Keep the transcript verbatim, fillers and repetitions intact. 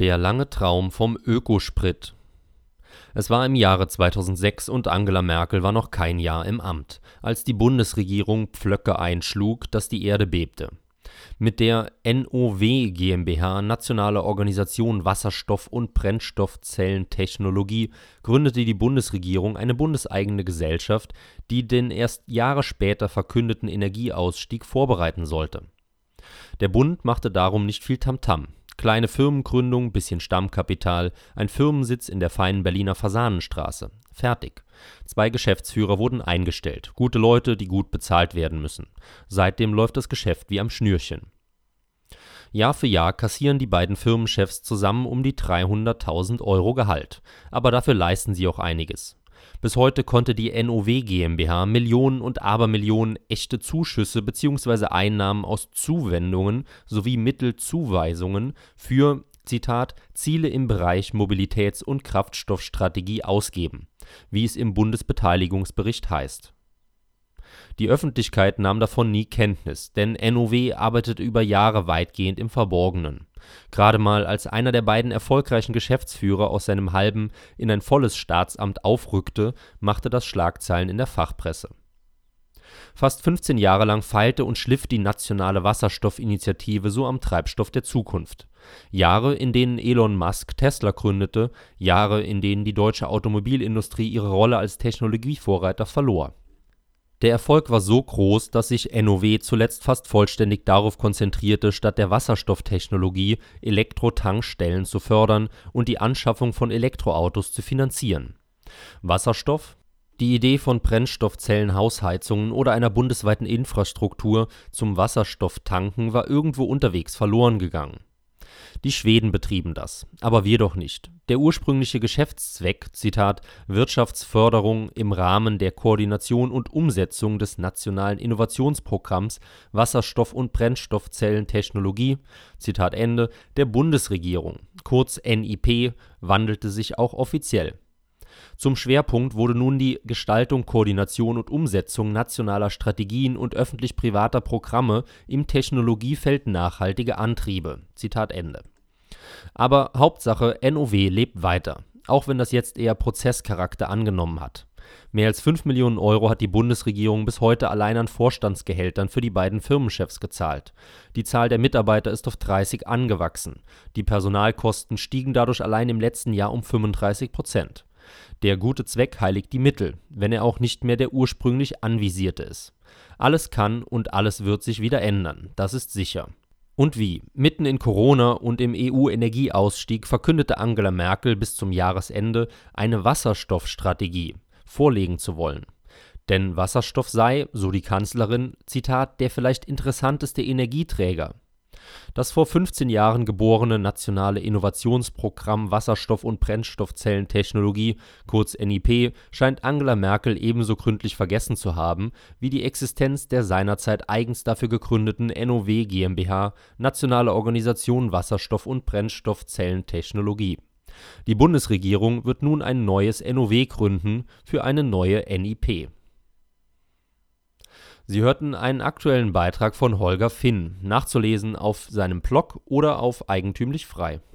Der lange Traum vom Ökosprit. Es war im Jahre zweitausendsechs und Angela Merkel war noch kein Jahr im Amt, als die Bundesregierung Pflöcke einschlug, dass die Erde bebte. Mit der N O W GmbH Nationale Organisation Wasserstoff- und Brennstoffzellentechnologie gründete die Bundesregierung eine bundeseigene Gesellschaft, die den erst Jahre später verkündeten Energieausstieg vorbereiten sollte. Der Bund machte darum nicht viel Tamtam. Kleine Firmengründung, bisschen Stammkapital, ein Firmensitz in der feinen Berliner Fasanenstraße. Fertig. Zwei Geschäftsführer wurden eingestellt. Gute Leute, die gut bezahlt werden müssen. Seitdem läuft das Geschäft wie am Schnürchen. Jahr für Jahr kassieren die beiden Firmenchefs zusammen um die dreihunderttausend Euro Gehalt. Aber dafür leisten sie auch einiges. Bis heute konnte die N O W GmbH Millionen und Abermillionen echte Zuschüsse bzw. Einnahmen aus Zuwendungen sowie Mittelzuweisungen für, Zitat, Ziele im Bereich Mobilitäts- und Kraftstoffstrategie ausgeben, wie es im Bundesbeteiligungsbericht heißt. Die Öffentlichkeit nahm davon nie Kenntnis, denn N O W arbeitete über Jahre weitgehend im Verborgenen. Gerade mal als einer der beiden erfolgreichen Geschäftsführer aus seinem halben in ein volles Staatsamt aufrückte, machte das Schlagzeilen in der Fachpresse. Fast fünfzehn Jahre lang feilte und schliff die nationale Wasserstoffinitiative so am Treibstoff der Zukunft. Jahre, in denen Elon Musk Tesla gründete, Jahre, in denen die deutsche Automobilindustrie ihre Rolle als Technologievorreiter verlor. Der Erfolg war so groß, dass sich N O W zuletzt fast vollständig darauf konzentrierte, statt der Wasserstofftechnologie Elektrotankstellen zu fördern und die Anschaffung von Elektroautos zu finanzieren. Wasserstoff? Die Idee von Brennstoffzellenhausheizungen oder einer bundesweiten Infrastruktur zum Wasserstofftanken war irgendwo unterwegs verloren gegangen. Die Schweden betrieben das, aber wir doch nicht. Der ursprüngliche Geschäftszweck, Zitat, Wirtschaftsförderung im Rahmen der Koordination und Umsetzung des nationalen Innovationsprogramms Wasserstoff- und Brennstoffzellentechnologie, Zitat Ende, der Bundesregierung, kurz N I P, wandelte sich auch offiziell. Zum Schwerpunkt wurde nun die Gestaltung, Koordination und Umsetzung nationaler Strategien und öffentlich-privater Programme im Technologiefeld nachhaltige Antriebe. Zitat Ende. Aber Hauptsache, N O W lebt weiter, auch wenn das jetzt eher Prozesscharakter angenommen hat. Mehr als fünf Millionen Euro hat die Bundesregierung bis heute allein an Vorstandsgehältern für die beiden Firmenchefs gezahlt. Die Zahl der Mitarbeiter ist auf dreißig angewachsen. Die Personalkosten stiegen dadurch allein im letzten Jahr um fünfunddreißig Prozent. Der gute Zweck heiligt die Mittel, wenn er auch nicht mehr der ursprünglich anvisierte ist. Alles kann und alles wird sich wieder ändern, das ist sicher. Und wie? Mitten in Corona und im E U-Energieausstieg verkündete Angela Merkel bis zum Jahresende eine Wasserstoffstrategie vorlegen zu wollen. Denn Wasserstoff sei, so die Kanzlerin, Zitat, der vielleicht interessanteste Energieträger. Das vor fünfzehn Jahren geborene Nationale Innovationsprogramm Wasserstoff- und Brennstoffzellentechnologie, kurz N I P, scheint Angela Merkel ebenso gründlich vergessen zu haben wie die Existenz der seinerzeit eigens dafür gegründeten N O W GmbH Nationale Organisation Wasserstoff- und Brennstoffzellentechnologie. Die Bundesregierung wird nun ein neues N O W gründen für eine neue N I P. Sie hörten einen aktuellen Beitrag von Holger Finn, nachzulesen auf seinem Blog oder auf Eigentümlich Frei.